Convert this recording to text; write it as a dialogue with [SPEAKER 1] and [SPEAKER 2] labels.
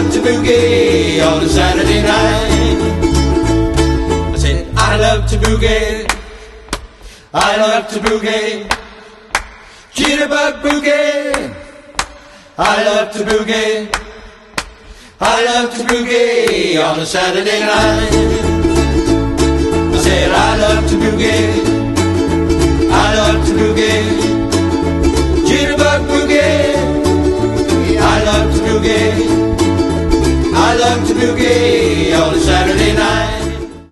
[SPEAKER 1] love to boogie on a Saturday night. I said, I love to boogie, I love to boogie, jitterbug boogie, I love to boogie, I love to boogie on a Saturday night. I said, I love to boogie, I love to boogie, jitterbug boogie, I love to boogie, I love to boogie